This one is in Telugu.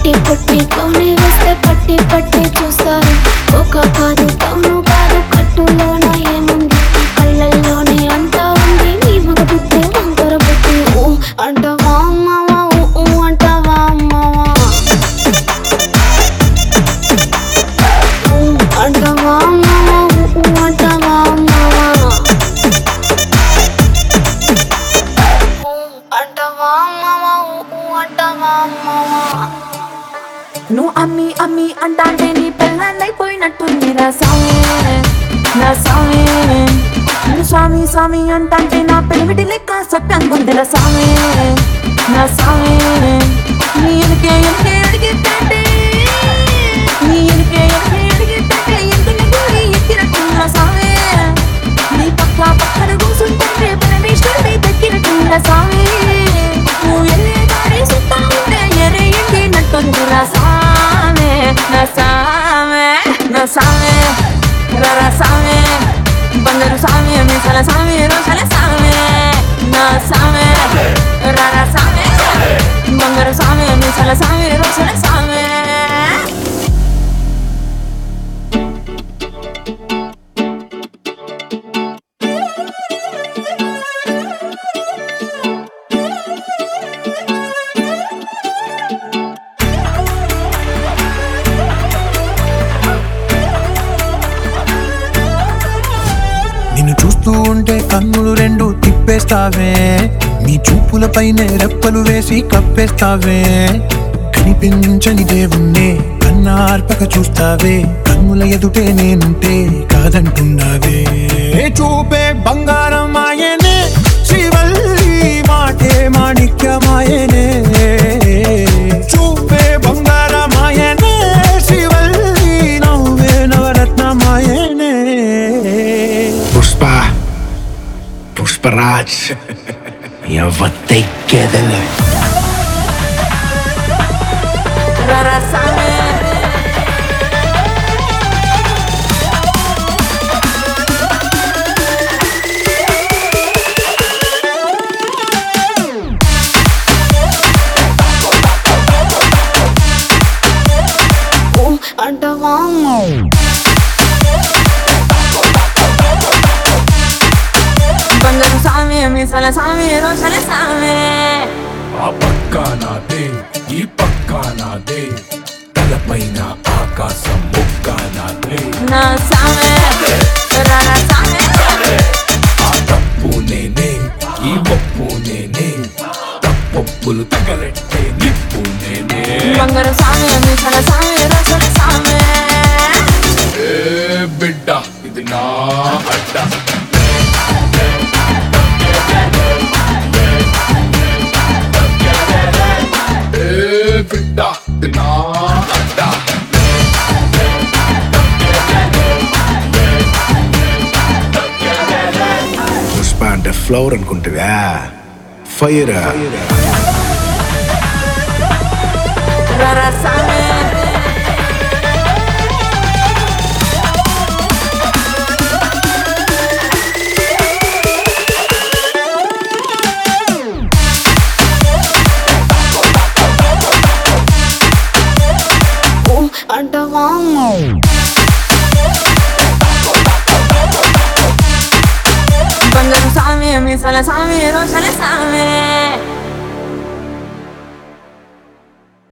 పట్టి పట్టి కౌనే వేస్తే పట్టి పట్టి చూస్తారు. ఒక కాదు కౌను కాదు కట్టులోన ఏముంది, కళ్ళల్లోనే అంతా ఉంది. నీ మగ బుద్ధి వంకర బుద్ధి. అంటవా అమ్మవా, అంటవా అమ్మవా, అంటవా అమ్మవా, అంటవా అమ్మవా, అంటవా అమ్మవా, అంటవా అమ్మవా. నువ్వు అమ్మి అమ్మి అంటాంటే నీ పెళ్ళాన్నైపోయినట్టుంది రా సామి, నా సామి. నువ్వు స్వామి స్వామి అంటాంటే నా పెళ్ళిటి లెక్క సొట్టంగుంది రా సామి, నా సామి. నీ ఎనకే ఎనకే అడిగితే, నీ ఎనకే ఎనకే అడిగితే ఎందుకు గురి ఎక్కినట్టుంది రా సామి. నీ పక్క పక్కన కూర్చుంటే పరమేశ్వరుడి దక్కినట్టుంది రా సామి. నువ్వు ఎల్లే దారి సుత్తా ఉంటే ఎరే ఎండినట్టుంది రా సామి, నా సామి, నా సామి, రా సామి. బంగారు సామి మీసాల సామి రోషాల సామి, నా సామి, రా సామి. బంగారు సామి మీసాల సామి రోషాల సామి. నిన్ను చూస్తూ ఉంటే కన్నులు రెండు తిప్పేస్తావే, నీ చూపులపైనే రెప్పలు వేసి కప్పేస్తావే. కనిపించని దేవుణ్ణే కన్నార్పక చూస్తావే, కన్నుల ఎదుటే నేనుంటే కాదంటున్నావే. చూపే బంగారమాయనే, శ్రీవల్లి మాటే మాణిక్యమాయనే. చూపే బంగారమాయనే, శ్రీవల్లి నవ్వే నవరత్నమాయనే. పుష్పరాజ్ ఎవత్తెక్కేదలే రా సామి. అంటవా బంగారు సామి మీసాల సామి రోషాల సామి. ఆ పక్క నాదే ఈ పక్క నాదే, తలపైన ఆకాశం ముక్క నాదే. నా సామి, రా సామి. ఆ తప్పు నేనే ఈ ఒప్పు నేనే, తప్పొప్పులు తగలెట్టే నిప్పు నేనే. బంగారు సామి మీసాల సామి రోషాల సామి. ఏ బిడ్డ ఇది నా అడ్డ, బిడ్డ ఇది నా అడ్డ. పుష్ప అంటే ఫ్లవర్ అనుకుంటువా, ఫైర్. రా సామి. అంటవా బంగారు సామి మీసాల సామి రోషాల సామి.